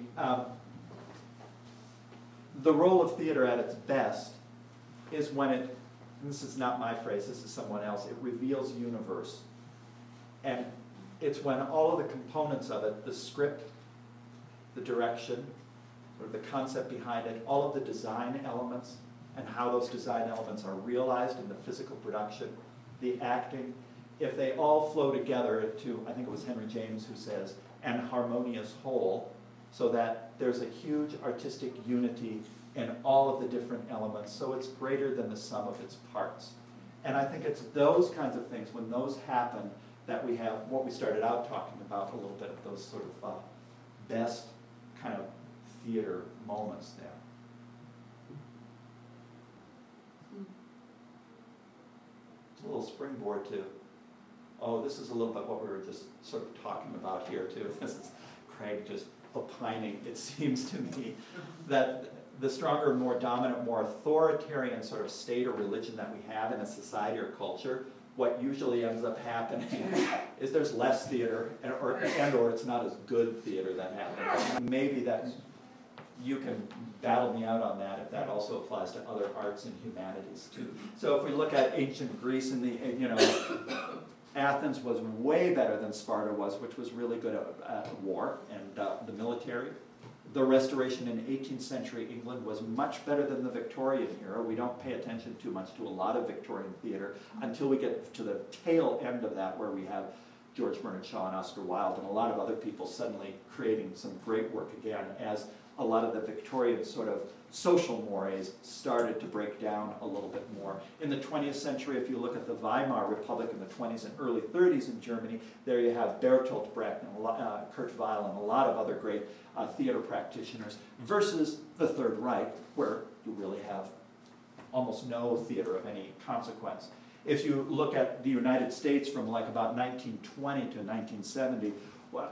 S1: the role of theater at its best is when and this is not my phrase, this is someone else, it reveals universe. And it's when all of the components of it, the script, the direction, or the concept behind it, all of the design elements, and how those design elements are realized in the physical production, the acting, if they all flow together to, I think it was Henry James who says, an harmonious whole, so that there's a huge artistic unity in all of the different elements, so it's greater than the sum of its parts. And I think it's those kinds of things, when those happen, that we have what we started out talking about, a little bit of those sort of best kind of theater moments there. It's a little springboard too. Oh, this is a little bit what we were just sort of talking about here too. This is Craig just opining, it seems to me, that the stronger, more dominant, more authoritarian sort of state or religion that we have in a society or culture, what usually ends up happening is there's less theater, or it's not as good theater that happens. Maybe that you can battle me out on that if that also applies to other arts and humanities too. So if we look at ancient Greece and Athens was way better than Sparta was, which was really good at war and the military. The restoration in 18th century England was much better than the Victorian era. We don't pay attention too much to a lot of Victorian theater until we get to the tail end of that, where we have George Bernard Shaw and Oscar Wilde and a lot of other people suddenly creating some great work again as a lot of the Victorian sort of social mores started to break down a little bit more. In the 20th century, if you look at the Weimar Republic in the 20s and early 30s in Germany, there you have Bertolt Brecht and Kurt Weill and a lot of other great theater practitioners, versus the Third Reich, where you really have almost no theater of any consequence. If you look at the United States from like about 1920 to 1970, well,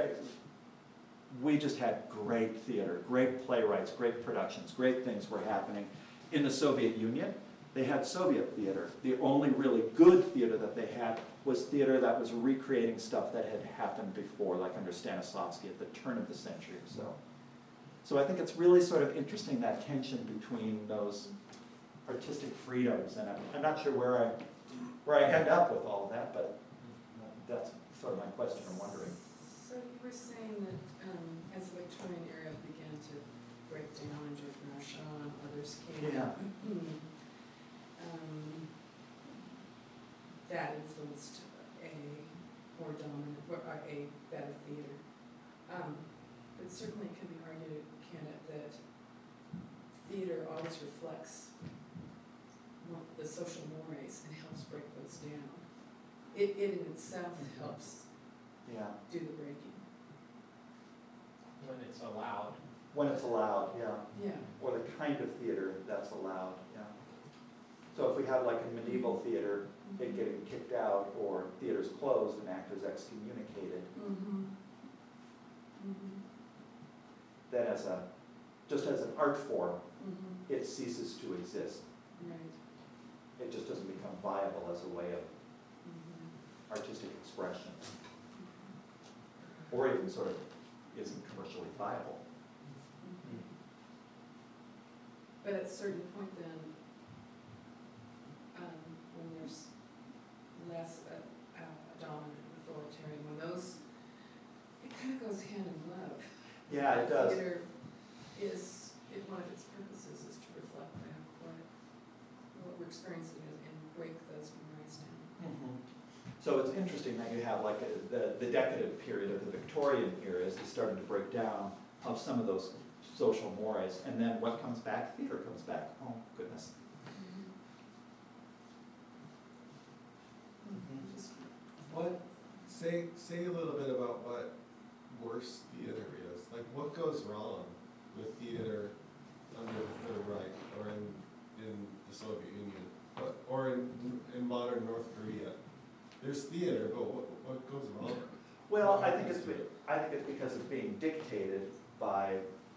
S1: we just had great theater, great playwrights, great productions, great things were happening. In the Soviet Union, they had Soviet theater. The only really good theater that they had was theater that was recreating stuff that had happened before, like under Stanislavski at the turn of the century or so. So I think it's really sort of interesting, that tension between those artistic freedoms, and I'm not sure where I end up with all of that, but that's sort of my question I'm wondering.
S6: So you were saying that as the Victorian era began to break down and George Marchand and others came,
S1: Yeah.
S6: that influenced a more dominant, or a better theater. But certainly it can be argued, can it, that theater always reflects the social mores and helps break those down. It in itself helps
S1: Yeah.
S6: do the breaking.
S3: When it's allowed.
S1: When it's allowed, yeah.
S6: Yeah.
S1: Or the kind of theater that's allowed, yeah. So if we have like a medieval theater, it getting kicked out, or theaters closed and actors excommunicated,
S6: Mm-hmm. Mm-hmm.
S1: then just as an art form,
S6: Mm-hmm.
S1: it ceases to exist.
S6: Right.
S1: It just doesn't become viable as a way of
S6: Mm-hmm.
S1: artistic expression, or even sort of isn't commercially viable.
S6: But at a certain point then, when there's less dominant authoritarian, when those, it kind of goes hand in glove.
S1: Yeah, it does.
S6: Theater is, one of its purposes is to reflect back what we're experiencing and break those mores down.
S1: So it's interesting that you have like the decadent period of the Victorian era is starting to break down of some of those social mores, and then what comes back? Theater comes back. Oh, goodness.
S6: Just-
S4: What, say a little bit about what worse theater is. Like, what goes wrong with theater under the Third Reich, or in the Soviet Union, or in modern North Korea? There's theater, but what goes wrong?
S1: Well, I think it's because it's being dictated by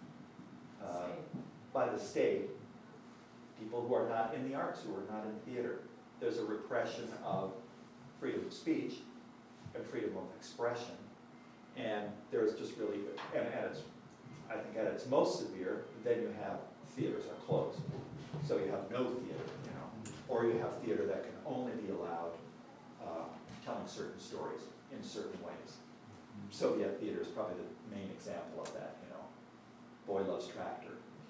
S1: the state, people who are not in the arts, who are not in theater. There's a repression of freedom of speech and freedom of expression, and there's just really, and it's, I think at its most severe, then you have theaters are closed, so you have no theater, or you have theater that can only be allowed telling certain stories in certain ways. Soviet theater is probably the main example of that, Boy Loves Tractor,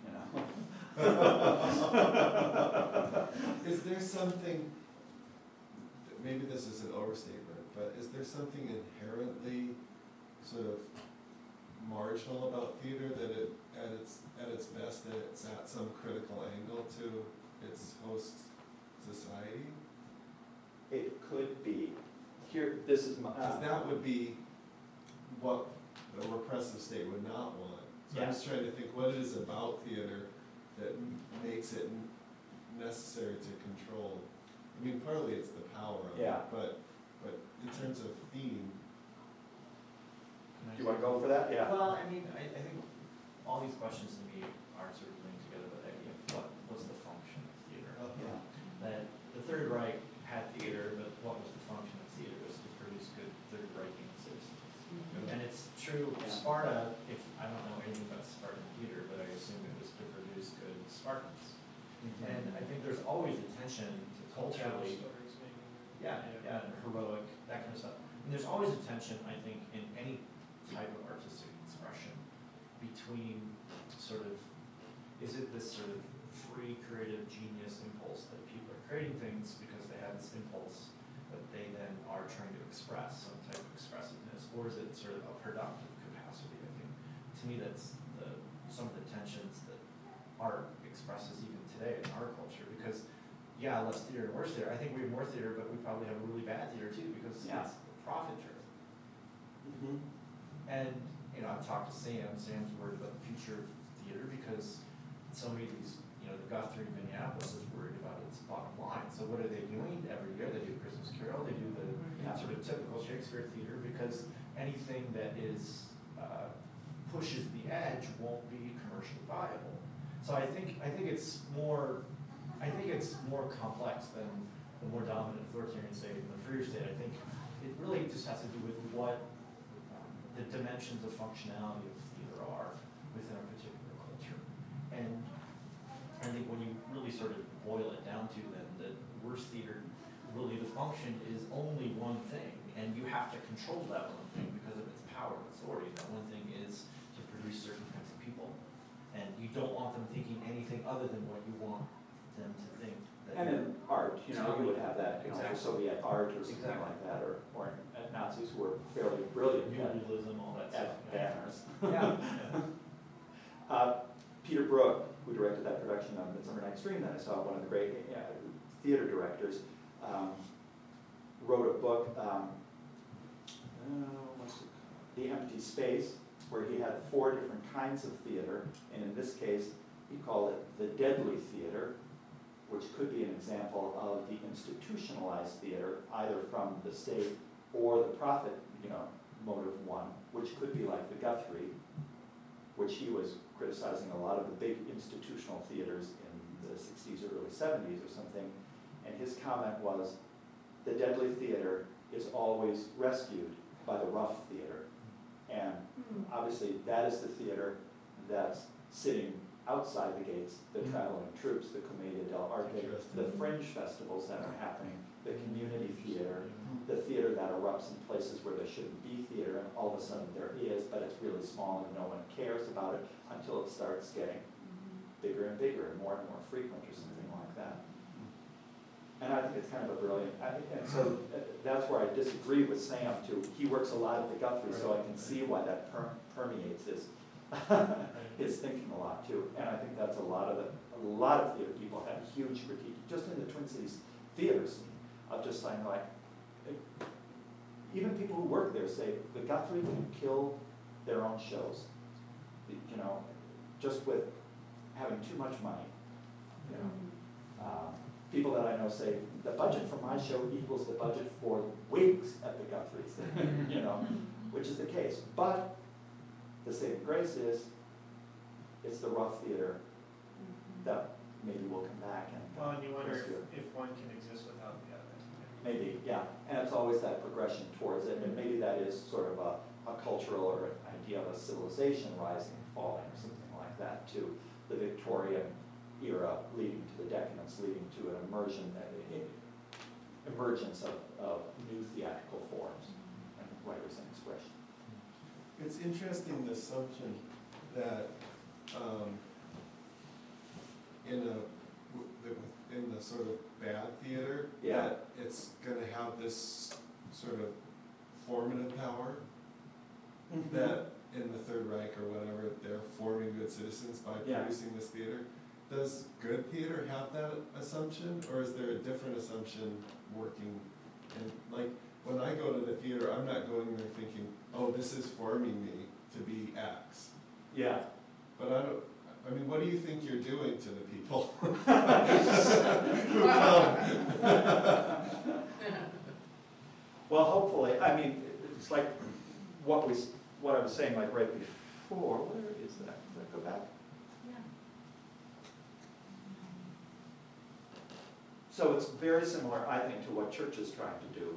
S4: Is there something, maybe this is an overstatement, but is there something inherently sort of marginal about theater, that it, at its best, that it's at some critical angle to its host society?
S1: It could be. Here, this is my.
S4: Because that would be what the repressive state would not want. So I'm just trying to think what it is about theater that makes it necessary to control. I mean, partly it's the power of it, but in terms of theme.
S1: Do you want to go for that? Yeah.
S5: Well, I mean, I think all these questions to me are sort of linked together with the idea of what's the function of theater?
S1: Yeah.
S5: That the Third Reich had theater, but what was the function of theater? Was to produce good Third Reichian citizens. And it's true, Sparta, if I don't know anything about Spartan theater, but I assume it was to produce good Spartans. And I think there's always a tension to culturally,
S3: Stories maybe.
S5: and heroic, that kind of stuff. And there's always a tension, I think, in any type of artistic expression between sort of, is it this sort of free creative genius impulse that people are creating things because they have this impulse that they then are trying to express some type of expressiveness, or is it sort of a productive capacity? I think to me that's the some of the tensions that art expresses even today in our culture, because, yeah, less theater and worse theater. I think we have more theater, but we probably have really bad theater too, because
S1: Yeah.
S5: it's profit driven.
S1: Mhm.
S5: And, I've talked to Sam's worried about the future of theater, because so many of these, the Guthrie in Minneapolis is worried about its bottom line. So what are they doing every year? They do Christmas Carol, they do the sort of typical Shakespeare theater, because anything that is, pushes the edge won't be commercially viable. So I think it's more complex than the more dominant authoritarian state and the freer state. I think it really just has to do with what the dimensions of functionality of theater are within a particular culture. And I think when you really sort of boil it down to then, that worse theater, really the function is only one thing, and you have to control that one thing because of its power and authority. That one thing is to produce certain kinds of people, and you don't want them thinking anything other than what you want them to think.
S1: And in art, you would have that, for
S5: Exactly.
S1: Soviet art or something
S5: Exactly.
S1: like that, or Nazis who were fairly brilliant
S5: Muralism, all that stuff.
S1: at banners.
S5: Yeah.
S1: Peter Brook, who directed that production of Midsummer Night's Dream that I saw, one of the great theater directors, wrote a book, what's it called? The Empty Space, where he had 4 different kinds of theater, and in this case, he called it the deadly theater, which could be an example of the institutionalized theater, either from the state or the profit, motive one, which could be like the Guthrie, which he was criticizing a lot of the big institutional theaters in the 60s or early 70s or something, and his comment was, the deadly theater is always rescued by the rough theater. And obviously that is the theater that's sitting outside the gates, the traveling troops, the Commedia dell'arte, the fringe festivals that are happening, the community theater, the theater that erupts in places where there shouldn't be theater, and all of a sudden there is, but it's really small and no one cares about it until it starts getting bigger and bigger and more frequent or something like that. And I think it's kind of a brilliant, and so that's where I disagree with Sam too. He works a lot at the Guthrie, so I can see why that permeates his his thinking a lot too. And I think that's a lot of theater people have huge critique, just in the Twin Cities theater scene, of just saying like, even people who work there say the Guthrie can kill their own shows, just with having too much money. People that I know say the budget for my show equals the budget for wigs at the Guthries, which is the case. But the saving grace is it's the rough theater that maybe will come back and
S3: Well, and you wonder
S1: rescue it.
S3: if one can exist without the other.
S1: Maybe, yeah, and it's always that progression towards it, and maybe that is sort of a cultural or an idea of a civilization rising and falling or something like that too. The Victorian era leading to the decadence, leading to an emergence of new theatrical forms and writers and expression.
S4: It's interesting, the assumption that in the sort of bad theater,
S1: Yeah.
S4: that it's gonna have this sort of formative power, that in the Third Reich or whatever, they're forming good citizens by
S1: Yeah.
S4: producing this theater. Does good theater have that assumption, or is there a different assumption working? And like, when I go to the theater, I'm not going there thinking, oh, this is forming me to be X.
S1: Yeah.
S4: But what do you think you're doing to the people?
S1: Well, hopefully, it's like what I was saying like right before. Where is that? Does that go back? So it's very similar, I think, to what church is trying to do.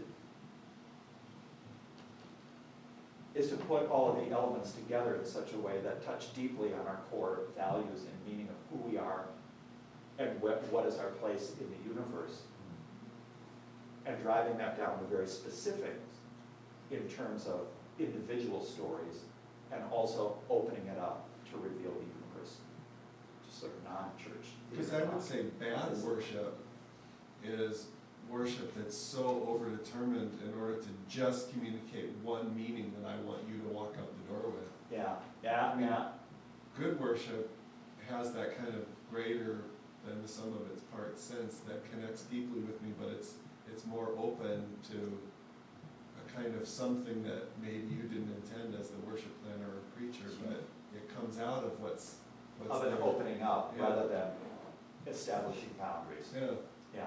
S1: Is to put all of the elements together in such a way that touch deeply on our core values and meaning of who we are and what is our place in the universe. And driving that down to very specifics in terms of individual stories and also opening it up to reveal the universe to sort of non-church.
S4: Because I would say bad worship is worship that's so overdetermined in order to just communicate one meaning that I want you to walk out the door with.
S1: Yeah.
S4: good worship has that kind of greater than the sum of its parts sense that connects deeply with me, but it's more open to a kind of something that maybe you didn't intend as the worship planner or preacher, but it comes out of what's
S1: Of it
S4: there.
S1: opening up
S4: Yeah.
S1: rather than establishing boundaries.
S4: Yeah.
S1: Yeah.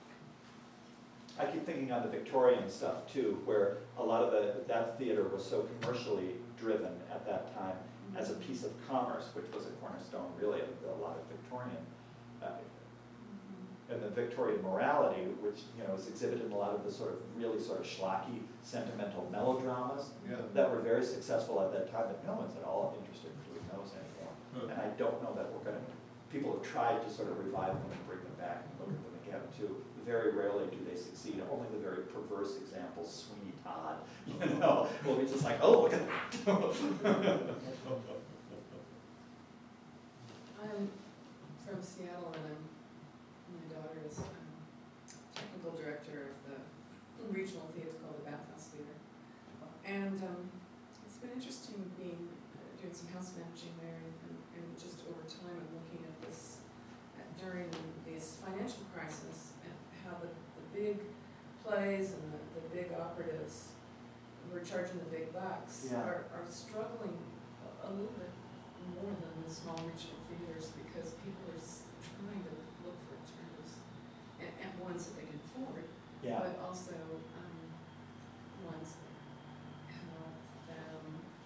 S1: I keep thinking on the Victorian stuff too, where a lot of that theater was so commercially driven at that time as a piece of commerce, which was a cornerstone really of a lot of Victorian, and the Victorian morality, which, you know, is exhibited in a lot of the sort of really sort of schlocky, sentimental melodramas
S4: Yeah.
S1: that were very successful at that time, but no one's at all interested in doing those anymore.
S4: Huh.
S1: And I don't know that we're gonna, people have tried to sort of revive them and bring them back and look at them again too. Very rarely do they succeed, only the very perverse examples, Sweeney Todd, you know, will be just like, oh, look at that.
S6: I'm from Seattle, and my daughter is technical director of the regional theater called the Bathhouse Theater. And it's been interesting doing some house managing there, and just over time and looking at this during this financial crisis, and how the big plays and the big operatives who are charging the big bucks
S1: Yeah.
S6: are struggling a little bit more than the small regional theaters, because people are trying to look for alternatives, and ones that they can afford,
S1: Yeah,
S6: but also ones that help them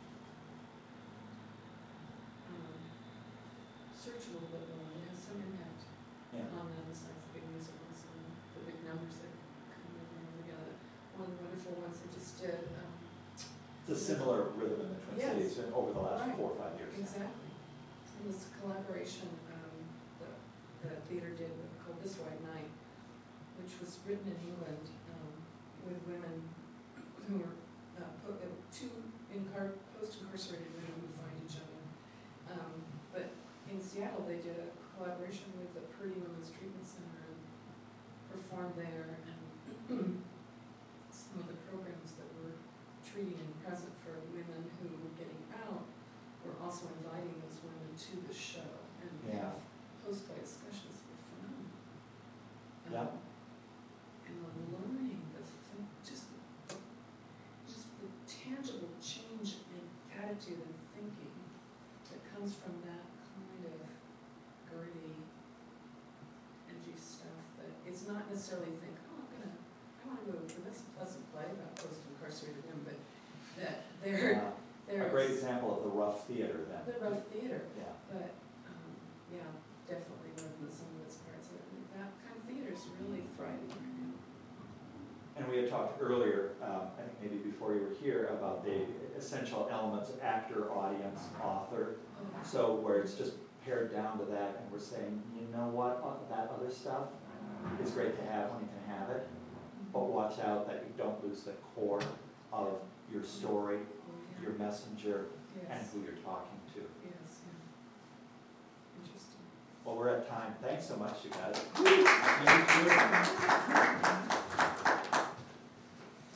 S6: search a little bit more, and have some impact
S1: yeah.
S6: on them, besides the big musicals and the big numbers that come over and over again. One of the wonderful ones they just did.
S1: It's a similar rhythm in the Twin
S6: Yes.
S1: Cities over the last
S6: Right.
S1: 4 or 5 years.
S6: Exactly. And this collaboration that the theater did called This White Night, which was written in England with women who were two post-incarcerated women who find each other. But in Seattle, they did a collaboration with the Purdy Women's Treatment Center and performed there, and some of the programs that were treating and present for women who were getting out were also inviting those women to the show, and
S1: Yeah.
S6: post-play discussions were fun.
S1: Yeah.
S6: And the learning, just the tangible change in attitude and thinking that comes from that kind of gritty, edgy stuff, that it's not necessarily think, oh, I want to go to this pleasant play about post-incarcerated women, but that
S1: Yeah.
S6: there's
S1: A great example of the rough theater then.
S6: the rough theater,
S1: Yeah.
S6: but, yeah, definitely more than some of its parts. That kind of theater is really thriving right now.
S1: And we had talked earlier, I think maybe before you were here, about the essential elements of actor, audience, author. So where it's just pared down to that, and we're saying, you know what, that other stuff is great to have when you can have it, but watch out that you don't lose the core of your story, your messenger, and
S6: Yes,
S1: who you're talking to.
S6: yes, yeah. Interesting.
S1: Well, we're at time. Thanks so much, you guys.
S4: Thank you.